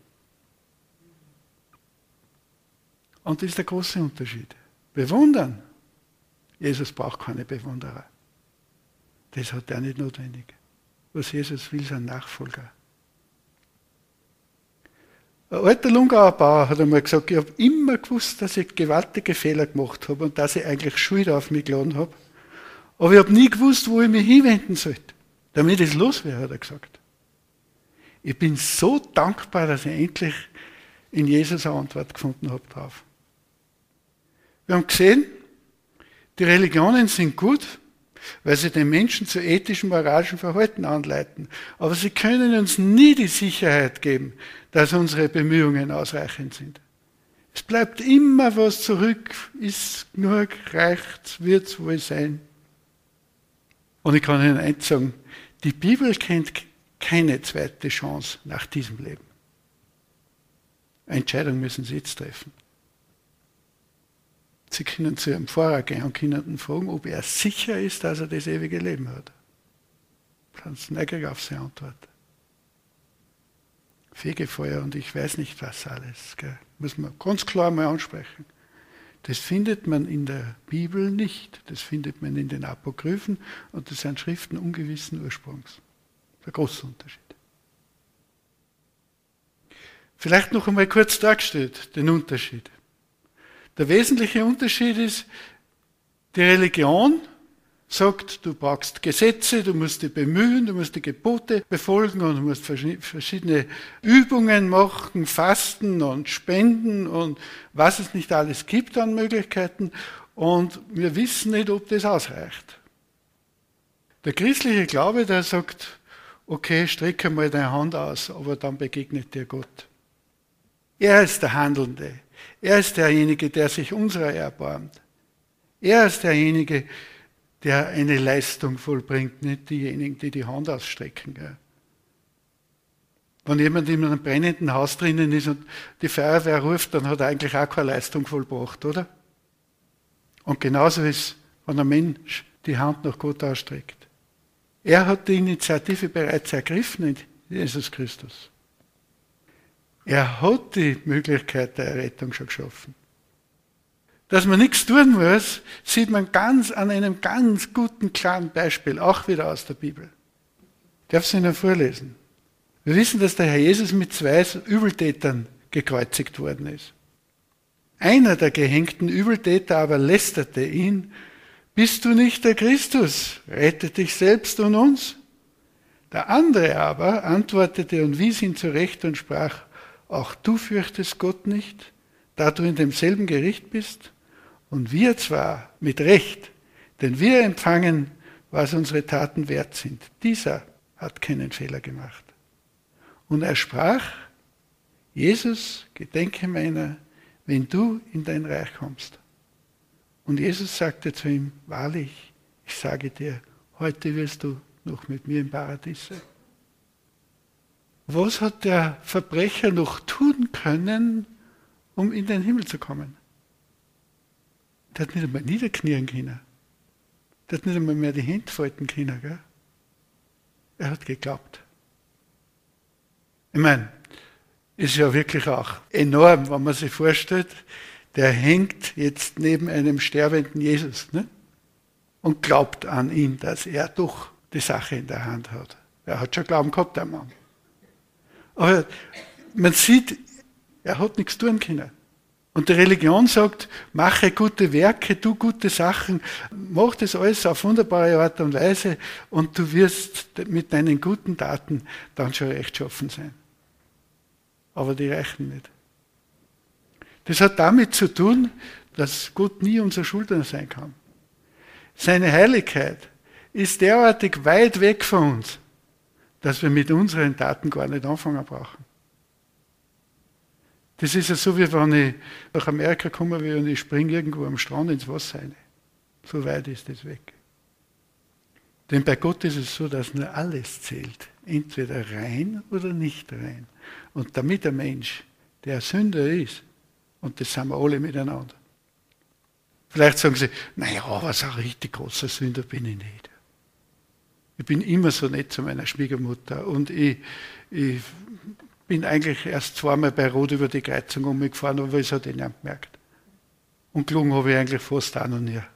Speaker 1: Und das ist der große Unterschied. Bewundern. Jesus braucht keine Bewunderer. Das hat er nicht notwendig. Was Jesus will, sind Nachfolger. Ein alter Lungauer Bauer hat einmal gesagt, ich habe immer gewusst, dass ich gewaltige Fehler gemacht habe und dass ich eigentlich Schuld auf mich geladen habe. Aber ich habe nie gewusst, wo ich mich hinwenden sollte, damit es los wäre, hat er gesagt. Ich bin so dankbar, dass ich endlich in Jesus eine Antwort gefunden habe drauf. Wir haben gesehen, die Religionen sind gut, weil sie den Menschen zu ethischem, moralischen Verhalten anleiten. Aber sie können uns nie die Sicherheit geben, dass unsere Bemühungen ausreichend sind. Es bleibt immer was zurück, ist genug, reicht, wird es wohl sein. Und ich kann Ihnen eins sagen, die Bibel kennt keine zweite Chance nach diesem Leben. Eine Entscheidung müssen Sie jetzt treffen. Sie können zu Ihrem Pfarrer gehen und können ihn fragen, ob er sicher ist, dass er das ewige Leben hat. Kannst nicht auf seine Antwort. Fegefeuer und ich weiß nicht was alles. Gell? Muss man ganz klar mal ansprechen. Das findet man in der Bibel nicht. Das findet man in den Apokryphen und das sind Schriften ungewissen Ursprungs. Der große Unterschied. Vielleicht noch einmal kurz dargestellt, den Unterschied. Der wesentliche Unterschied ist, die Religion sagt, du brauchst Gesetze, du musst dich bemühen, du musst die Gebote befolgen und du musst verschiedene Übungen machen, fasten und spenden und was es nicht alles gibt an Möglichkeiten. Und wir wissen nicht, ob das ausreicht. Der christliche Glaube, der sagt, okay, strecke mal deine Hand aus, aber dann begegnet dir Gott. Er ist der Handelnde. Er ist derjenige, der sich unserer erbarmt. Er ist derjenige, der eine Leistung vollbringt, nicht diejenigen, die die Hand ausstrecken. Gell. Wenn jemand in einem brennenden Haus drinnen ist und die Feuerwehr ruft, dann hat er eigentlich auch keine Leistung vollbracht, oder? Und genauso ist es, wenn ein Mensch die Hand nach Gott ausstreckt. Er hat die Initiative bereits ergriffen in Jesus Christus. Er hat die Möglichkeit der Errettung schon geschaffen. Dass man nichts tun muss, sieht man an einem ganz guten, klaren Beispiel, auch wieder aus der Bibel. Ich darf es Ihnen vorlesen. Wir wissen, dass der Herr Jesus mit 2 Übeltätern gekreuzigt worden ist. Einer der gehängten Übeltäter aber lästerte ihn, bist du nicht der Christus? Rette dich selbst und uns. Der andere aber antwortete und wies ihn zurecht und sprach, auch du fürchtest Gott nicht, da du in demselben Gericht bist? Und wir zwar mit Recht, denn wir empfangen, was unsere Taten wert sind. Dieser hat keinen Fehler gemacht. Und er sprach, Jesus, gedenke meiner, wenn du in dein Reich kommst. Und Jesus sagte zu ihm, wahrlich, ich sage dir, heute wirst du noch mit mir im Paradies sein. Was hat der Verbrecher noch tun können, um in den Himmel zu kommen? Der hat nicht einmal niederknien können. Der hat nicht einmal mehr die Hände falten können. Gell? Er hat geglaubt. Ich meine, ist ja wirklich auch enorm, wenn man sich vorstellt, der hängt jetzt neben einem sterbenden Jesus, ne? Und glaubt an ihn, dass er doch die Sache in der Hand hat. Er hat schon Glauben gehabt, der Mann. Aber man sieht, er hat nichts tun können. Und die Religion sagt, mache gute Werke, tu gute Sachen, mach das alles auf wunderbare Art und Weise und du wirst mit deinen guten Taten dann schon rechtschaffen sein. Aber die reichen nicht. Das hat damit zu tun, dass Gott nie unser Schuldner sein kann. Seine Heiligkeit ist derartig weit weg von uns, dass wir mit unseren Taten gar nicht anfangen brauchen. Das ist ja so, wie wenn ich nach Amerika kommen will und ich springe irgendwo am Strand ins Wasser rein. So weit ist das weg. Denn bei Gott ist es so, dass nur alles zählt. Entweder rein oder nicht rein. Und damit der Mensch, der Sünder ist, und das sind wir alle miteinander. Vielleicht sagen Sie, naja, was ein richtig großer Sünder bin ich nicht. Ich bin immer so nett zu meiner Schwiegermutter und ich bin eigentlich erst 2-mal bei Rot über die Kreuzung umgefahren, aber es hat eh niemand gemerkt. Und gelungen habe ich eigentlich fast auch noch nie.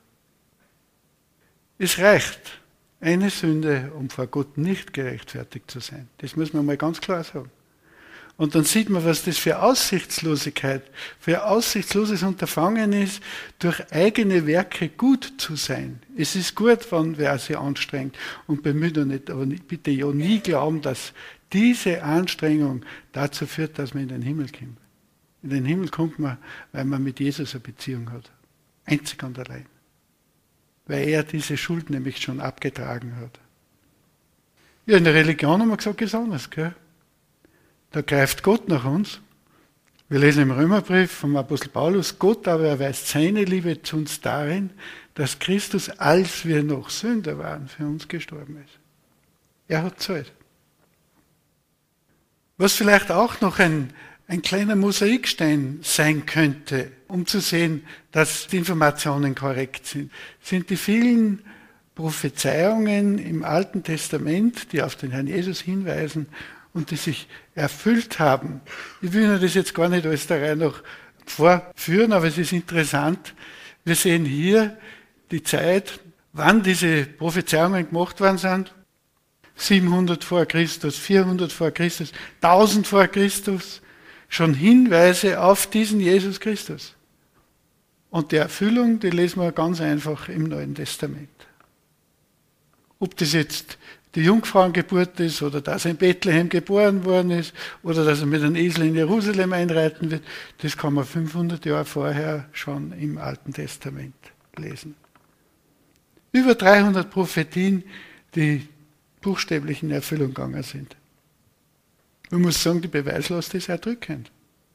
Speaker 1: Es reicht eine Sünde, um vor Gott nicht gerechtfertigt zu sein. Das muss man mal ganz klar sagen. Und dann sieht man, was das für Aussichtslosigkeit, für aussichtsloses Unterfangen ist, durch eigene Werke gut zu sein. Es ist gut, wenn wer sich anstrengt und bemüht und nicht, aber bitte ja nie glauben, dass diese Anstrengung dazu führt, dass man in den Himmel kommt. In den Himmel kommt man, weil man mit Jesus eine Beziehung hat. Einzig und allein. Weil er diese Schuld nämlich schon abgetragen hat. Ja, in der Religion haben wir gesagt, ist anders, gell? Da greift Gott nach uns. Wir lesen im Römerbrief vom Apostel Paulus, Gott aber erweist seine Liebe zu uns darin, dass Christus, als wir noch Sünder waren, für uns gestorben ist. Er hat Zeit. Was vielleicht auch noch ein kleiner Mosaikstein sein könnte, um zu sehen, dass die Informationen korrekt sind, sind die vielen Prophezeiungen im Alten Testament, die auf den Herrn Jesus hinweisen und die sich erfüllt haben. Ich will Ihnen das jetzt gar nicht alles der Reihe nach vorführen, aber es ist interessant. Wir sehen hier die Zeit, wann diese Prophezeiungen gemacht worden sind. 700 vor Christus, 400 vor Christus, 1000 vor Christus. Schon Hinweise auf diesen Jesus Christus. Und die Erfüllung, die lesen wir ganz einfach im Neuen Testament. Ob das jetzt die Jungfrauengeburt ist oder dass er in Bethlehem geboren worden ist oder dass er mit einem Esel in Jerusalem einreiten wird, das kann man 500 Jahre vorher schon im Alten Testament lesen. Über 300 Prophetien, die buchstäblich in Erfüllung gegangen sind. Man muss sagen, die Beweislast ist erdrückend.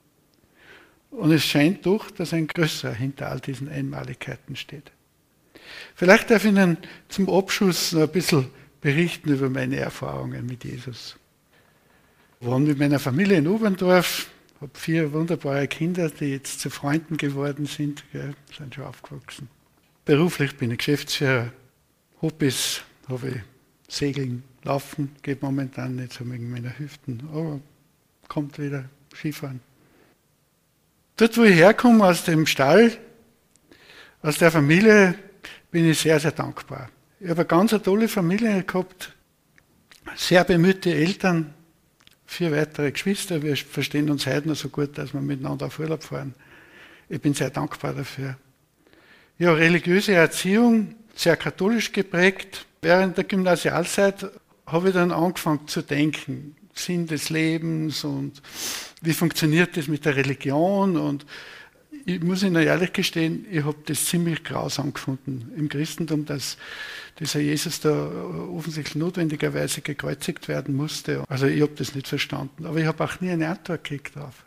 Speaker 1: Und es scheint doch, dass ein Größerer hinter all diesen Einmaligkeiten steht. Vielleicht darf ich Ihnen zum Abschluss noch ein bisschen berichten über meine Erfahrungen mit Jesus. Ich wohne mit meiner Familie in Oberndorf, habe 4 wunderbare Kinder, die jetzt zu Freunden geworden sind, sind schon aufgewachsen. Beruflich bin ich Geschäftsführer. Hobbys habe ich Segeln, Laufen, geht momentan nicht so wegen meiner Hüften, aber kommt wieder Skifahren. Dort, wo ich herkomme, aus dem Stall, aus der Familie, bin ich sehr, sehr dankbar. Ich habe eine ganz tolle Familie gehabt, sehr bemühte Eltern, 4 weitere Geschwister. Wir verstehen uns heute noch so gut, dass wir miteinander auf Urlaub fahren. Ich bin sehr dankbar dafür. Ja, religiöse Erziehung, sehr katholisch geprägt. Während der Gymnasialzeit habe ich dann angefangen zu denken, Sinn des Lebens und wie funktioniert das mit der Religion. Und ich muss Ihnen ehrlich gestehen, ich habe das ziemlich grausam gefunden im Christentum, dass dieser Jesus da offensichtlich notwendigerweise gekreuzigt werden musste. Also ich habe das nicht verstanden, aber ich habe auch nie eine Antwort gekriegt darauf.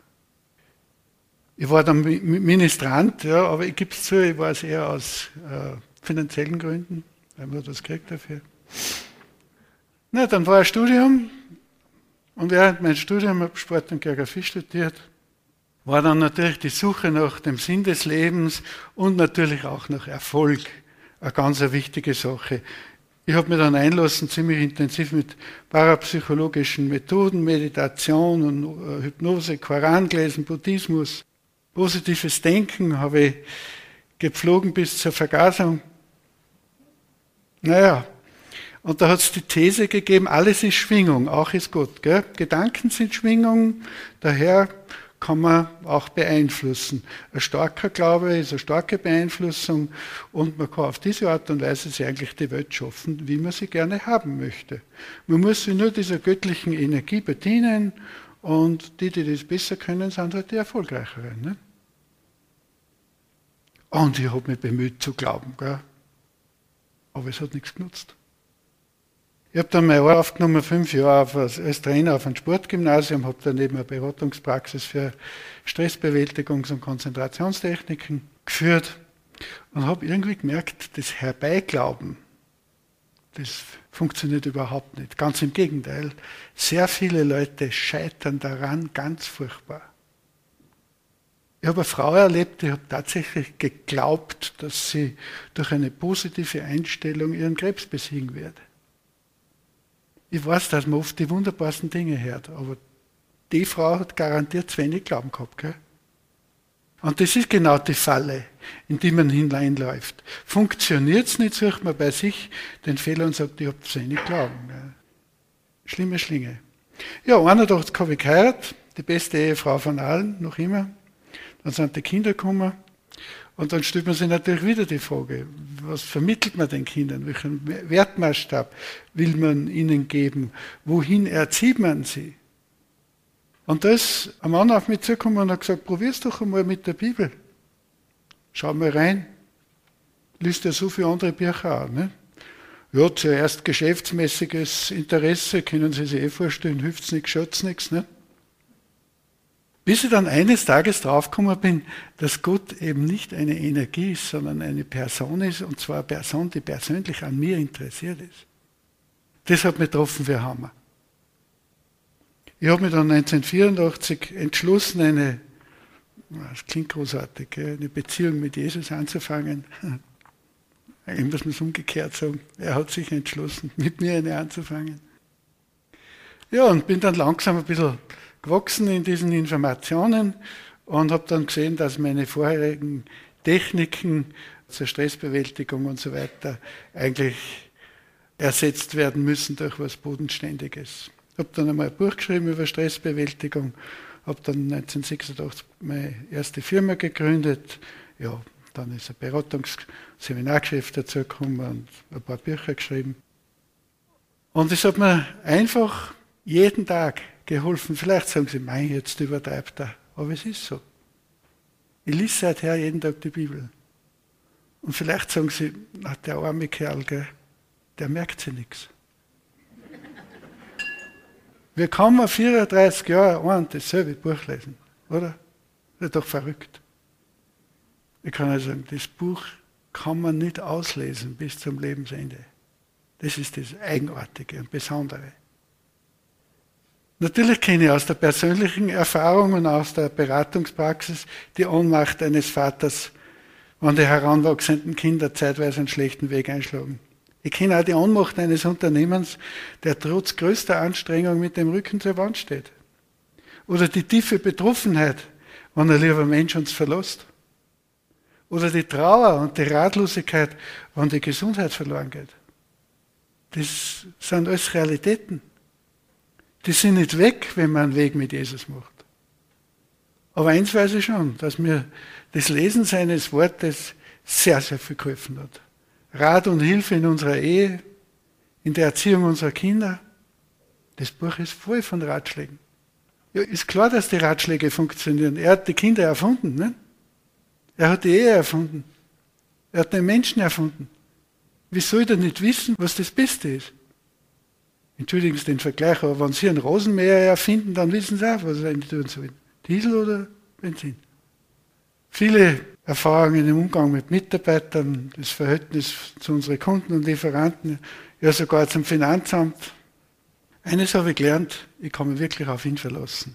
Speaker 1: Ich war dann Ministrant, ja, aber ich gebe es zu, ich war es eher aus finanziellen Gründen, weil man das kriegt dafür. Na, dann war ein Studium und während meines Studiums habe ich Sport und Geografie studiert, war dann natürlich die Suche nach dem Sinn des Lebens und natürlich auch nach Erfolg eine ganz wichtige Sache. Ich habe mich dann einlassen, ziemlich intensiv mit parapsychologischen Methoden, Meditation und Hypnose, Koran gelesen, Buddhismus, positives Denken habe ich gepflogen bis zur Vergasung. Naja, und da hat es die These gegeben, alles ist Schwingung, auch ist Gott. Gell? Gedanken sind Schwingung, daher kann man auch beeinflussen. Ein starker Glaube ist eine starke Beeinflussung und man kann auf diese Art und Weise sich eigentlich die Welt schaffen, wie man sie gerne haben möchte. Man muss sich nur dieser göttlichen Energie bedienen und die das besser können, sind halt die Erfolgreicheren. Ne? Und ich habe mich bemüht zu glauben, gell? Aber es hat nichts genutzt. Ich habe dann mein Jahr aufgenommen, 5 Jahre als Trainer auf einem Sportgymnasium, habe daneben eine Beratungspraxis für Stressbewältigungs- und Konzentrationstechniken geführt und habe irgendwie gemerkt, das Herbeiglauben, das funktioniert überhaupt nicht. Ganz im Gegenteil, sehr viele Leute scheitern daran ganz furchtbar. Ich habe eine Frau erlebt, die hat tatsächlich geglaubt, dass sie durch eine positive Einstellung ihren Krebs besiegen wird. Ich weiß, dass man oft die wunderbarsten Dinge hört, aber die Frau hat garantiert zu wenig Glauben gehabt. Gell? Und das ist genau die Falle, in die man hineinläuft. Funktioniert es nicht, sucht man bei sich den Fehler und sagt, ich habe zu wenig Glauben. Gell? Schlimme Schlinge. Ja, 81 habe ich geheiratet, die beste Ehefrau von allen, noch immer. Dann sind die Kinder gekommen. Und dann stellt man sich natürlich wieder die Frage, was vermittelt man den Kindern? Welchen Wertmaßstab will man ihnen geben? Wohin erzieht man sie? Und da ist ein Mann auf mich zugekommen und hat gesagt, probier's doch einmal mit der Bibel. Schau mal rein. Liest ja so viele andere Bücher auch. Ne? Ja, zuerst geschäftsmäßiges Interesse, können Sie sich vorstellen, hilft's nichts, schaut's nichts. Ne? Bis ich dann eines Tages draufgekommen bin, dass Gott eben nicht eine Energie ist, sondern eine Person ist, und zwar eine Person, die persönlich an mir interessiert ist. Das hat mich getroffen wie ein Hammer. Ich habe mich dann 1984 entschlossen, das klingt großartig, eine Beziehung mit Jesus anzufangen. Eigentlich muss man es umgekehrt sagen. Er hat sich entschlossen, mit mir eine anzufangen. Ja, und bin dann langsam ein bisschen gewachsen in diesen Informationen und habe dann gesehen, dass meine vorherigen Techniken zur Stressbewältigung und so weiter eigentlich ersetzt werden müssen durch was Bodenständiges. Ich habe dann einmal ein Buch geschrieben über Stressbewältigung, habe dann 1986 meine erste Firma gegründet. Ja, dann ist ein Seminargeschäft dazu gekommen und ein paar Bücher geschrieben. Und es hat mir einfach jeden Tag geholfen. Vielleicht sagen Sie, mein, jetzt übertreibt er. Aber es ist so. Ich lese seither jeden Tag die Bibel. Und vielleicht sagen Sie, na, der arme Kerl, gell, der merkt sich nichts. Wie kann man 34 Jahre ein und dasselbe Buch lesen, oder? Das ist doch verrückt. Ich kann also sagen, das Buch kann man nicht auslesen bis zum Lebensende. Das ist das Eigenartige und Besondere. Natürlich kenne ich aus der persönlichen Erfahrung und aus der Beratungspraxis die Ohnmacht eines Vaters, wenn die heranwachsenden Kinder zeitweise einen schlechten Weg einschlagen. Ich kenne auch die Ohnmacht eines Unternehmens, der trotz größter Anstrengung mit dem Rücken zur Wand steht. Oder die tiefe Betroffenheit, wenn ein lieber Mensch uns verlässt. Oder die Trauer und die Ratlosigkeit, wenn die Gesundheit verloren geht. Das sind alles Realitäten. Die sind nicht weg, wenn man einen Weg mit Jesus macht. Aber eins weiß ich schon, dass mir das Lesen seines Wortes sehr, sehr viel geholfen hat. Rat und Hilfe in unserer Ehe, in der Erziehung unserer Kinder. Das Buch ist voll von Ratschlägen. Ja, ist klar, dass die Ratschläge funktionieren. Er hat die Kinder erfunden, ne? Er hat die Ehe erfunden. Er hat den Menschen erfunden. Wie soll er nicht wissen, was das Beste ist? Entschuldigen Sie den Vergleich, aber wenn Sie einen Rosenmäher erfinden, dann wissen Sie auch, was Sie eigentlich tun sollen. Diesel oder Benzin? Viele Erfahrungen im Umgang mit Mitarbeitern, das Verhältnis zu unseren Kunden und Lieferanten, ja sogar zum Finanzamt. Eines habe ich gelernt, ich kann mich wirklich auf ihn verlassen.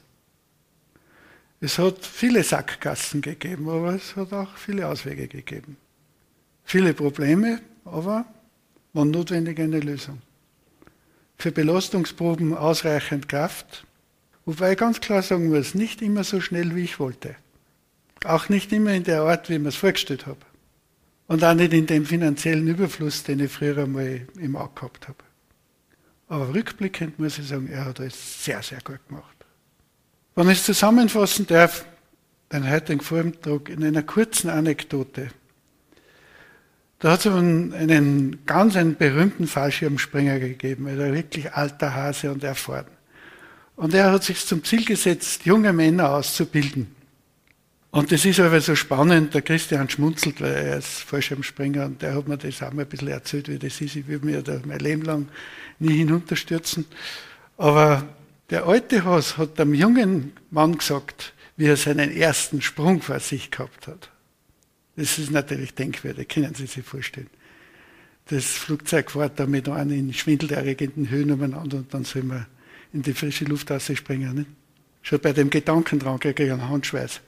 Speaker 1: Es hat viele Sackgassen gegeben, aber es hat auch viele Auswege gegeben. Viele Probleme, aber wann notwendig eine Lösung. Für Belastungsproben ausreichend Kraft, wobei ich ganz klar sagen muss, nicht immer so schnell, wie ich wollte. Auch nicht immer in der Art, wie ich mir es vorgestellt habe. Und auch nicht in dem finanziellen Überfluss, den ich früher einmal im Auge gehabt habe. Aber rückblickend muss ich sagen, er hat alles sehr, sehr gut gemacht. Wenn ich es zusammenfassen darf, den heutigen Vortrag in einer kurzen Anekdote. Da hat es einen ganz berühmten Fallschirmspringer gegeben, ein wirklich alter Hase und erfahren. Und er hat sich zum Ziel gesetzt, junge Männer auszubilden. Und das ist aber so spannend, der Christian schmunzelt, weil er ist Fallschirmspringer und der hat mir das auch mal ein bisschen erzählt, wie das ist. Ich will mir da mein Leben lang nie hinunterstürzen. Aber der alte Hase hat dem jungen Mann gesagt, wie er seinen ersten Sprung vor sich gehabt hat. Das ist natürlich denkwürdig, können Sie sich vorstellen. Das Flugzeug fährt da mit einem in schwindelerregenden Höhen umeinander und dann soll man in die frische Luft rausspringen. Nicht? Schon bei dem Gedanken dran kriege ich einen Handschweiß.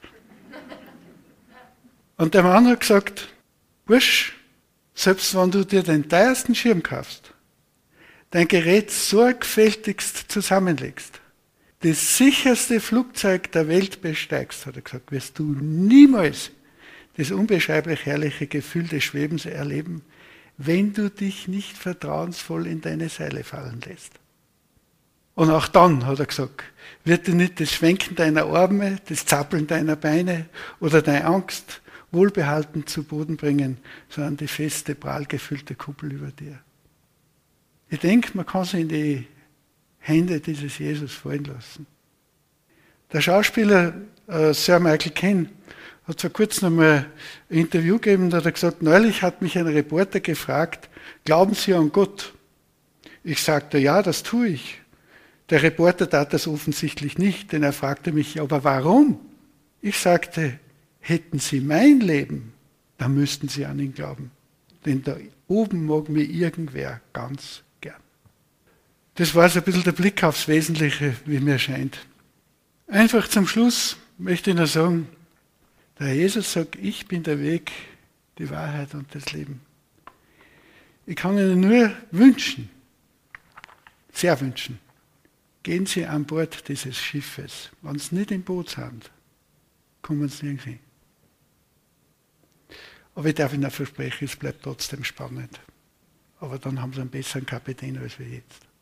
Speaker 1: Und der Mann hat gesagt, Bursch, selbst wenn du dir den teuersten Schirm kaufst, dein Gerät sorgfältigst zusammenlegst, das sicherste Flugzeug der Welt besteigst, hat er gesagt, wirst du niemals das unbeschreiblich herrliche Gefühl des Schwebens erleben, wenn du dich nicht vertrauensvoll in deine Seile fallen lässt. Und auch dann, hat er gesagt, wird dir nicht das Schwenken deiner Arme, das Zappeln deiner Beine oder deine Angst wohlbehalten zu Boden bringen, sondern die feste, prall gefüllte Kuppel über dir. Ich denke, man kann sie in die Hände dieses Jesus fallen lassen. Der Schauspieler Sir Michael Caine hat vor kurzem einmal ein Interview gegeben, da hat er gesagt, neulich hat mich ein Reporter gefragt, glauben Sie an Gott? Ich sagte, ja, das tue ich. Der Reporter tat das offensichtlich nicht, denn er fragte mich, aber warum? Ich sagte, hätten Sie mein Leben, dann müssten Sie an ihn glauben. Denn da oben mag mir irgendwer ganz gern. Das war so ein bisschen der Blick aufs Wesentliche, wie mir scheint. Einfach zum Schluss möchte ich nur sagen, der Jesus sagt, ich bin der Weg, die Wahrheit und das Leben. Ich kann Ihnen nur wünschen, sehr wünschen, gehen Sie an Bord dieses Schiffes. Wenn Sie nicht im Boot sind, kommen Sie nirgends hin. Aber ich darf Ihnen versprechen, es bleibt trotzdem spannend. Aber dann haben Sie einen besseren Kapitän als wir jetzt.